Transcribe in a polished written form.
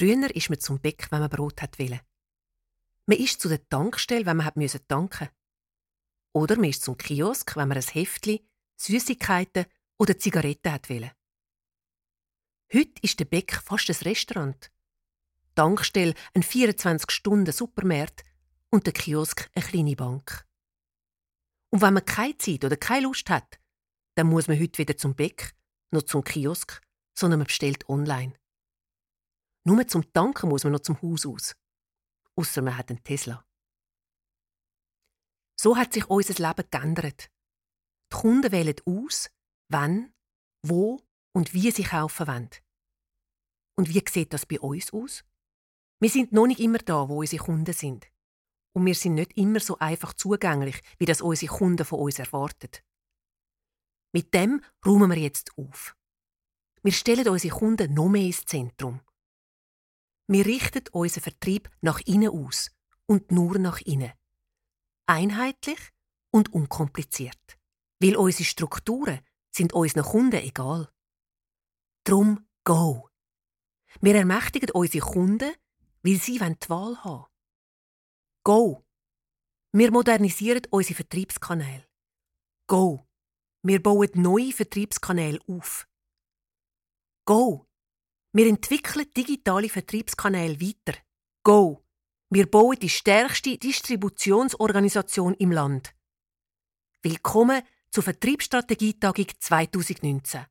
Früher ist man zum Bäck, wenn man Brot wollte. Man ist zu der Tankstelle, wenn man tanken musste. Oder man ist zum Kiosk, wenn man ein Heftli, Süßigkeiten oder Zigaretten wollte. Heute ist der Bäck fast ein Restaurant. Die Tankstelle ein 24-Stunden-Supermarkt und der Kiosk eine kleine Bank. Und wenn man keine Zeit oder keine Lust hat, dann muss man heute weder zum Bäck noch zum Kiosk, sondern man bestellt online. Nur zum Tanken muss man noch zum Haus aus. Ausser man hat einen Tesla. So hat sich unser Leben geändert. Die Kunden wählen aus, wann, wo und wie sie kaufen wollen. Und wie sieht das bei uns aus? Wir sind noch nicht immer da, wo unsere Kunden sind. Und wir sind nicht immer so einfach zugänglich, wie das unsere Kunden von uns erwarten. Mit dem räumen wir jetzt auf. Wir stellen unsere Kunden noch mehr ins Zentrum. Wir richten unseren Vertrieb nach innen aus und nur nach innen. Einheitlich und unkompliziert. Weil unsere Strukturen sind unseren Kunden egal. Drum go! Wir ermächtigen unsere Kunden, weil sie die Wahl haben. Go! Wir modernisieren unsere Vertriebskanäle. Go! Wir bauen neue Vertriebskanäle auf. Go! Wir entwickeln digitale Vertriebskanäle weiter. Go! Wir bauen die stärkste Distributionsorganisation im Land. Willkommen zur Vertriebsstrategietagung 2019.